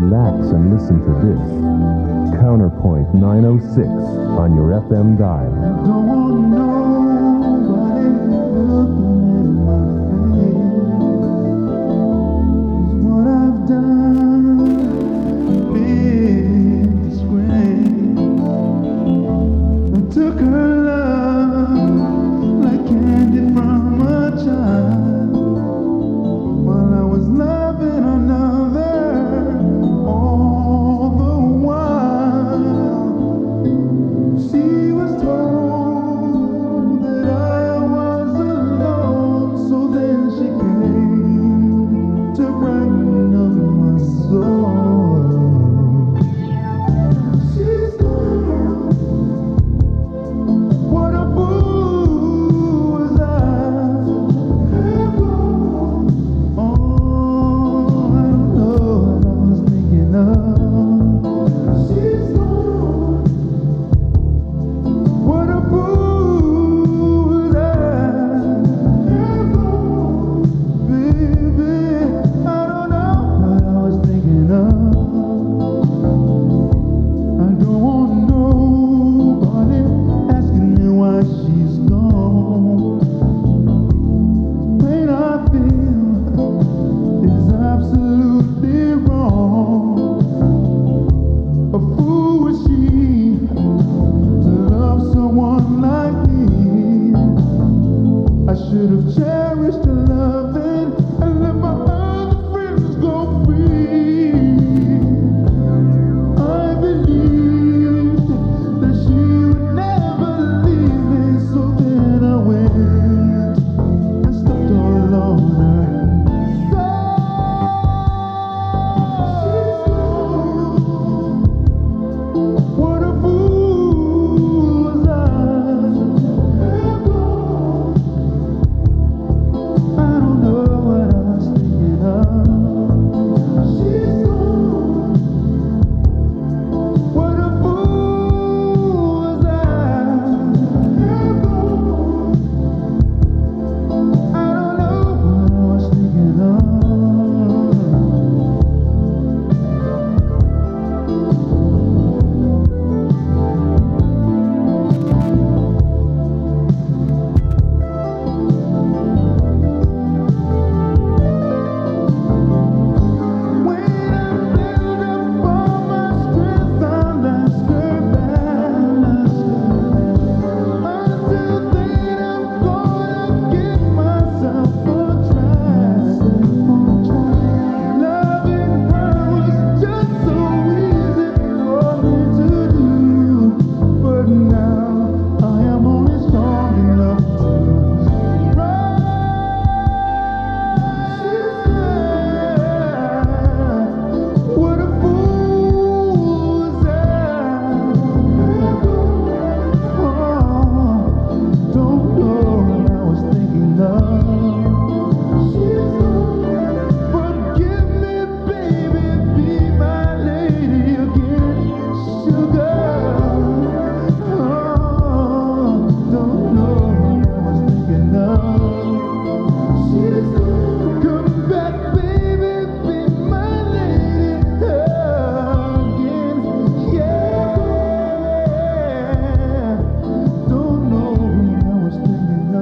relax and listen to this. Counterpoint 906 on your FM dial. Don't want nobody looking at my face. It's what I've done, big disgrace. I took her love like candy from a child, while I was loving another all the while. She was told that I was alone, so then she came to brighten up my soul. She's gone. What a fool was I. Oh, I don't know what I was thinking of. She's gone. What a fool was I, baby. I don't know what I was thinking of. I don't want nobody asking me why she's gone. The pain I feel is absolutely wrong. A fool was she to love someone like me. I should have cherished her loving and let my other friends go free. I believed that she would never leave me, so then I went and stepped all on her. She's gone. What a fool was I. I don't know what I was thinking of. She's gone. What a fool was I. I don't know what I was thinking of. When I build up all my strength, I'll ask her back. Until then, I'm gonna give myself a try. Loving her was just so easy for me to do, but now I am only strong enough to rise. What a fool was I. Oh, don't know what I was thinking of. Forgive me, baby, be my lady again, sugar. Oh, don't know what I was thinking of. Come back, baby, be my lady again. Yeah, don't know what I was thinking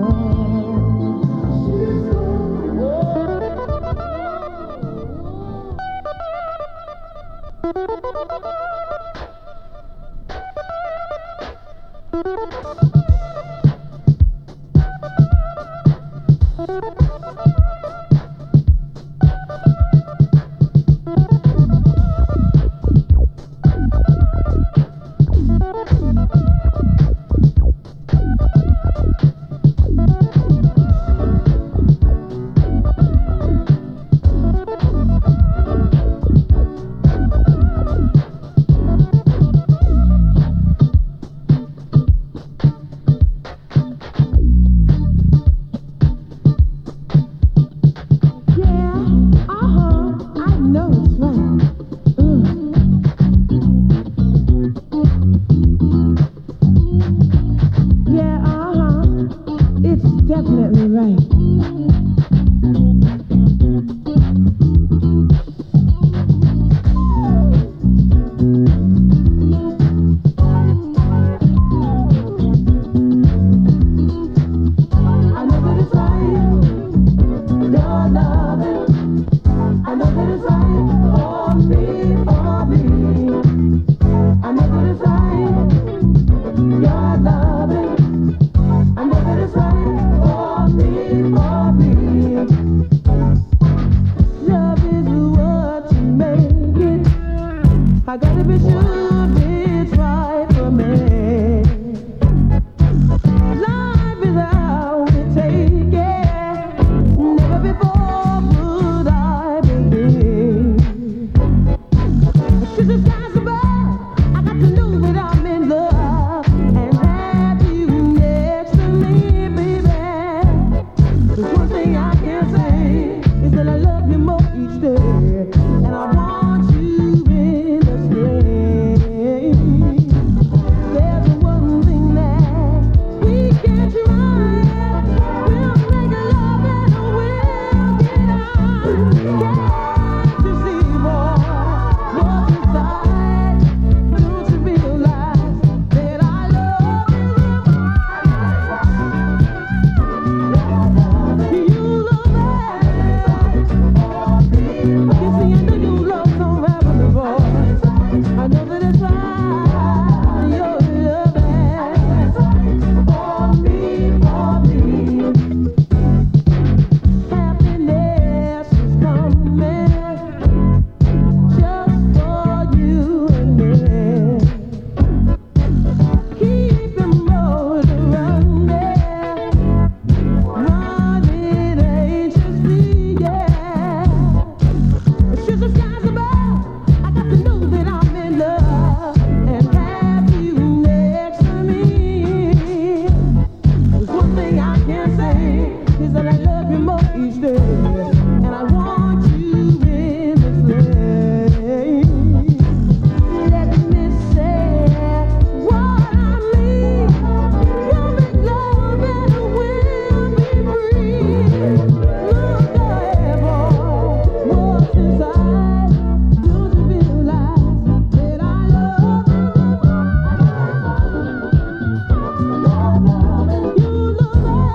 stay, and I want you in the flame. Let me say what I mean. We'll make love and we'll be free. Look ahead, what's inside? Don't you realize that I love you? You look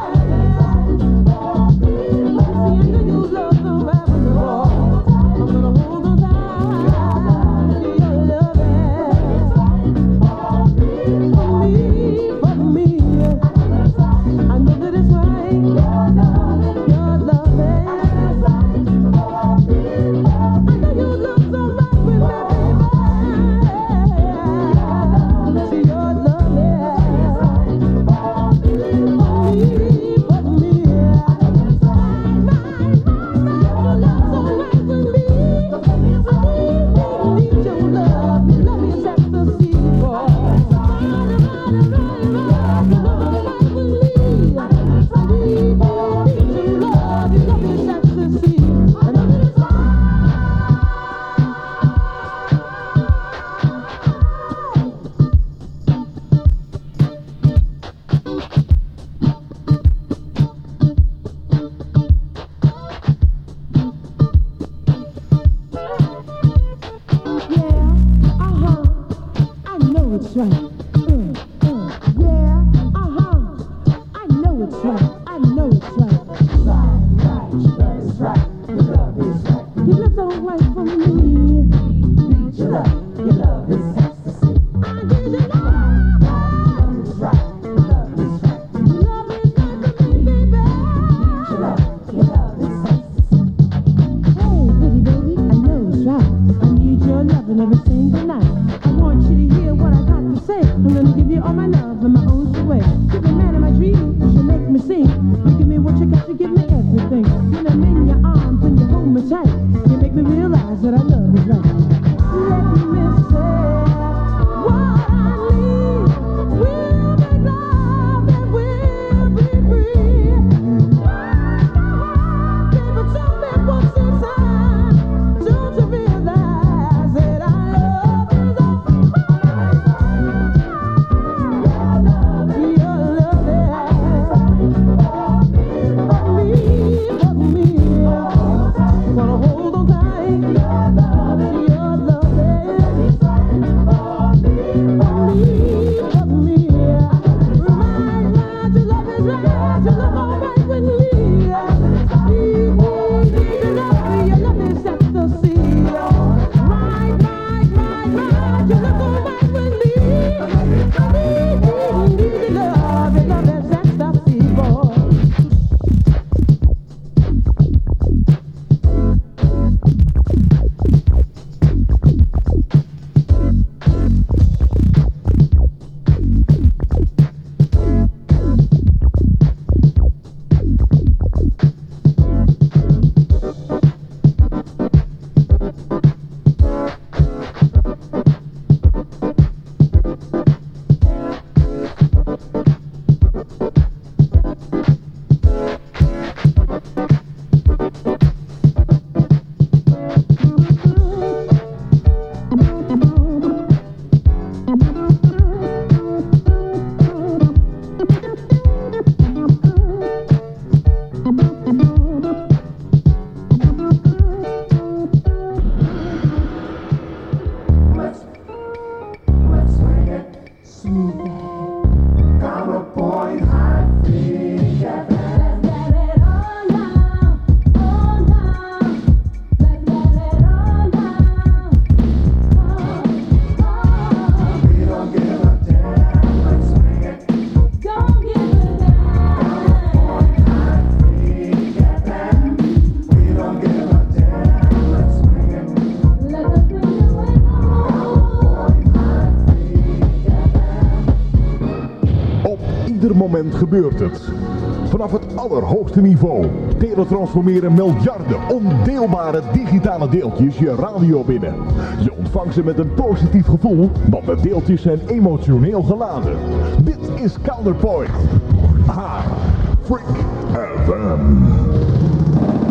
moment gebeurt het. Vanaf het allerhoogste niveau teletransformeren miljarden ondeelbare digitale deeltjes je radio binnen. Je ontvangt ze met een positief gevoel, want de deeltjes zijn emotioneel geladen. Dit is Counterpoint. Freak FM.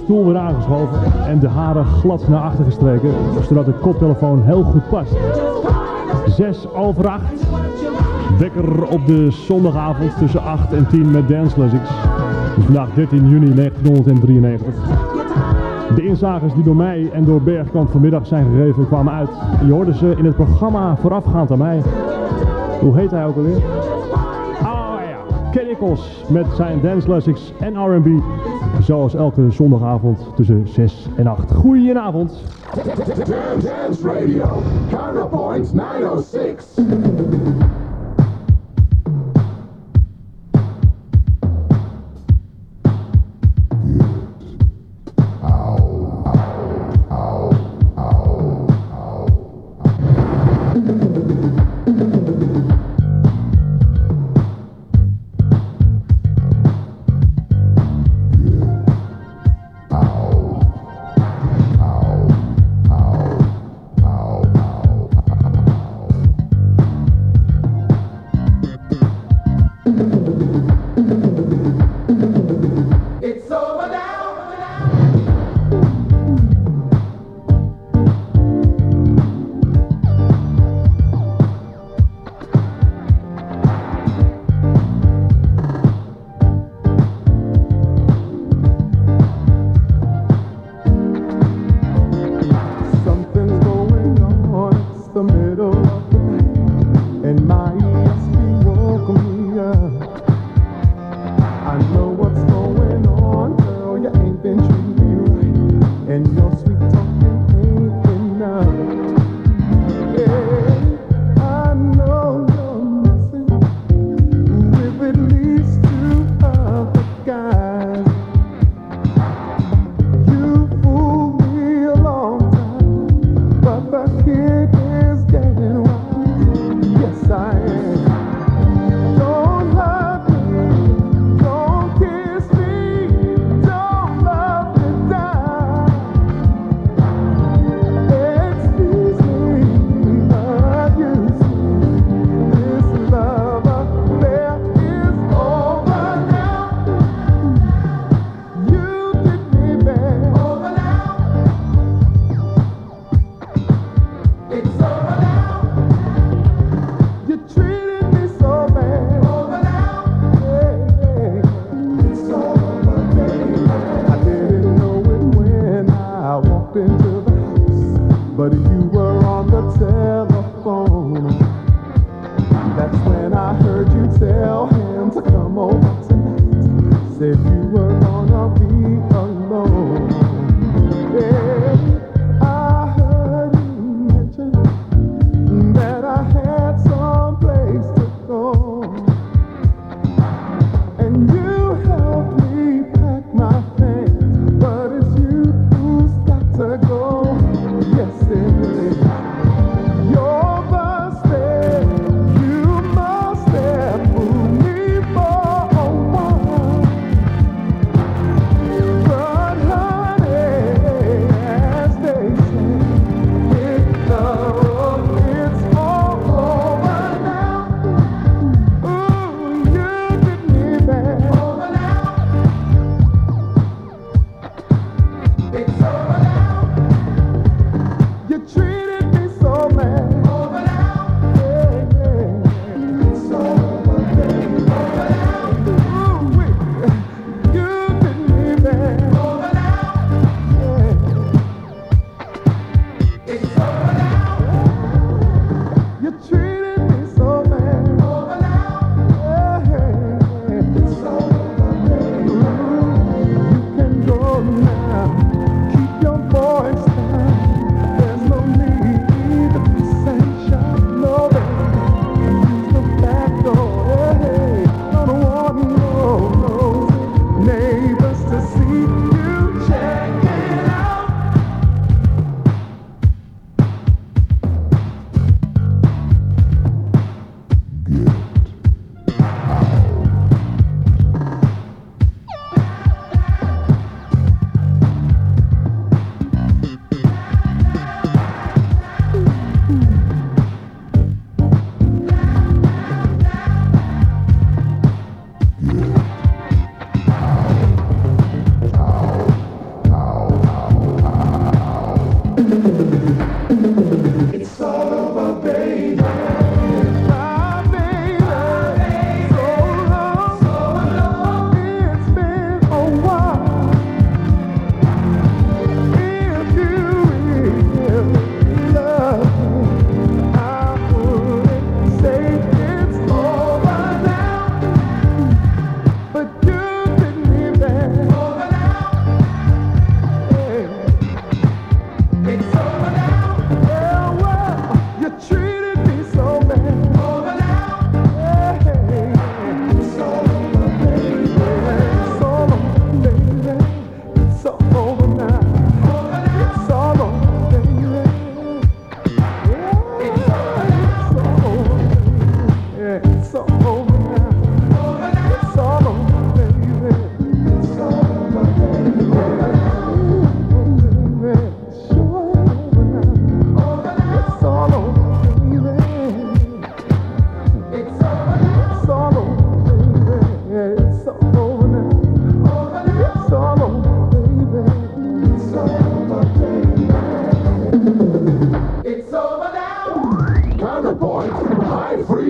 stoel weer aangeschoven en de haren glad naar achter gestreken, zodat de koptelefoon heel goed past. 7:06. Wekker op de zondagavond tussen 8 en 10 met Dance Classics. Het is vandaag 13 juni 1993. De inzagers die door mij en door Bergkamp vanmiddag zijn gegeven kwamen uit. Je hoorde ze in het programma voorafgaand aan mij. Hoe heet hij ook alweer? Oh ja, Kenny Kos met zijn Dance Classics en R&B. Zoals elke zondagavond tussen 6 en 8. Goedenavond. Dance Radio, Counterpoint 906.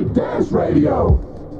Dance Radio.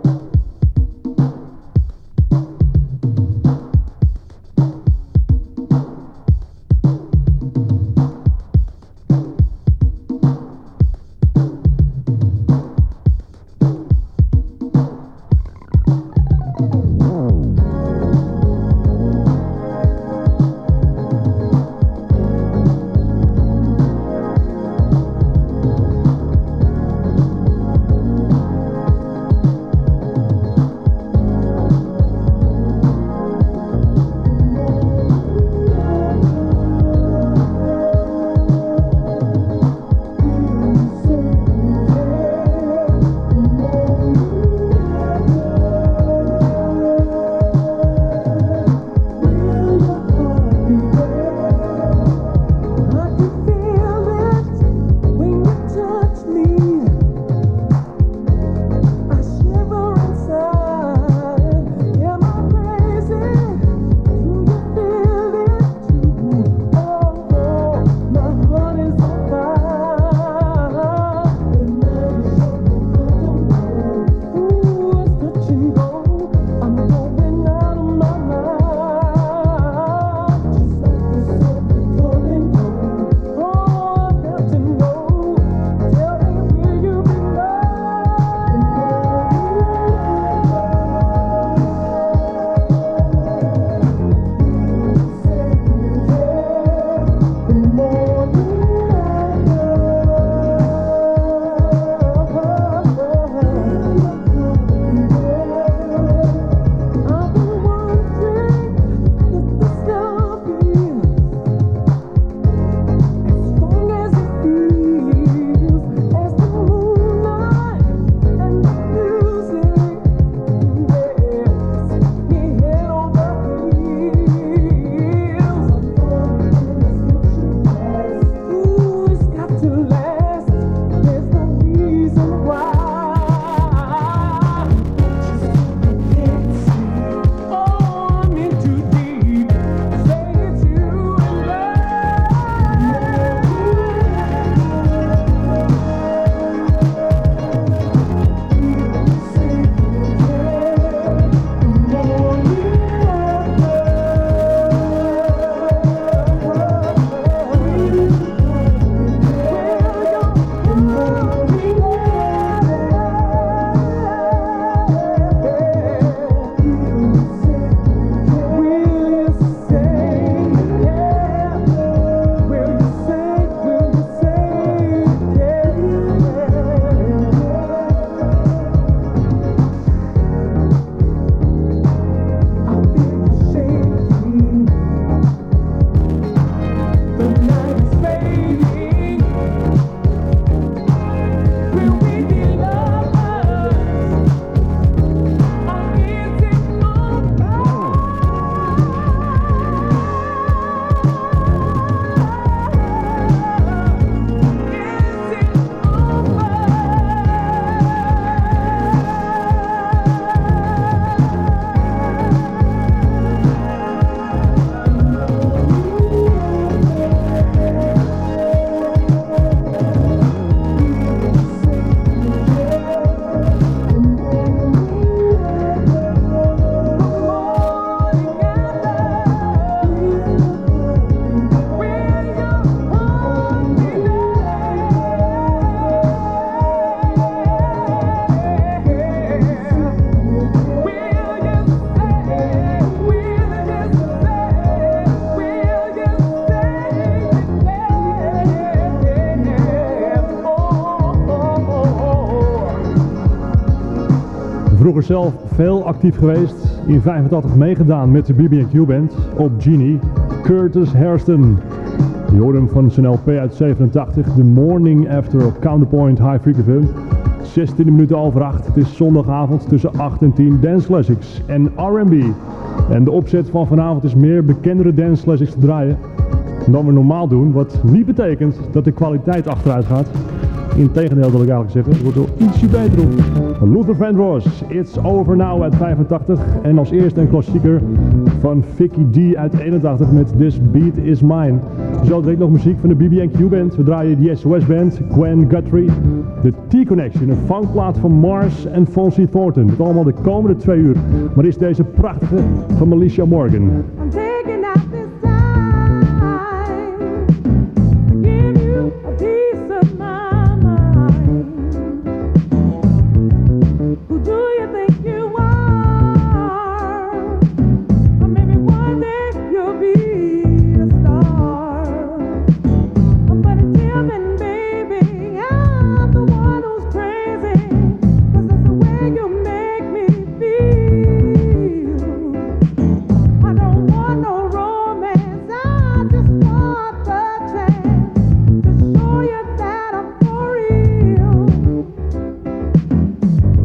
Vroeger zelf veel actief geweest, in 85 meegedaan met de BB&Q Band op Genie, Curtis Hairston. Je hoorde hem van zijn LP uit 87, The Morning After op Counterpoint High Frequency. 16 minuten over 8, het is zondagavond tussen 8 en 10 Dance Classics en R&B. En de opzet van vanavond is meer bekendere Dance Classics te draaien dan we normaal doen, wat niet betekent dat de kwaliteit achteruit gaat. Integendeel wil ik eigenlijk zeggen, het wordt wel ietsje beter op. Luther Vandross, It's Over Now uit 85 en als eerste een klassieker van Vicky D uit 81 met This Beat Is Mine. Zo direct nog muziek van de BB&Q Band. We draaien de SOS Band, Gwen Guthrie. De T-Connection, een funkplaat van Mars en Fonzie Thornton. Dat allemaal de komende 2 uur. Maar is deze prachtige van Melissa Morgan. I'm taking out this time to give you a piece of my mind. Who do you think you are? Or maybe one day you'll be a star. But until then, baby, I'm the one who's crazy. 'Cause that's the way you make me feel. I don't want no romance, I just want the chance to show you that I'm for real.